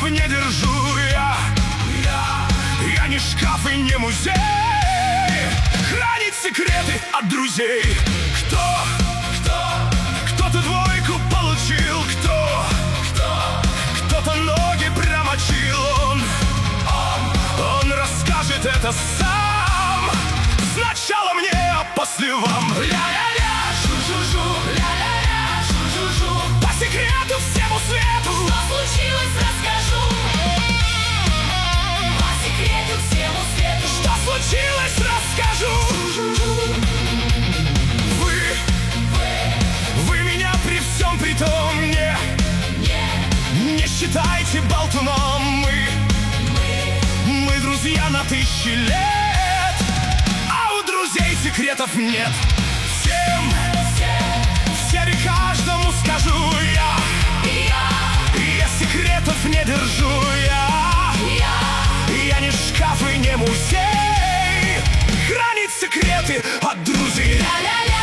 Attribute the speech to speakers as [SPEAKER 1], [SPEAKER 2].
[SPEAKER 1] секретов не держу я. Я не шкаф и не музей. Хранить секреты от друзей. Кто-то двойку получил, кто-то ноги промочил. Он расскажет это сам. Сначала мне, а после вам.
[SPEAKER 2] Ля-ля-ля, жу-жу-жу, ля-ля-ля, жу-жу-жу.
[SPEAKER 1] По секрету всему свету.
[SPEAKER 2] Что случилось, расскажу. По секрету всему свету.
[SPEAKER 1] Что случилось, расскажу. Вы меня при всем при том не считайте болтуном. Мы друзья на 1000 лет, а у друзей секретов нет. Всем и каждому скажу я. Я секретов не держу я не шкаф и не музей. Хранить секреты от друзей.
[SPEAKER 2] Ля-ля-ля.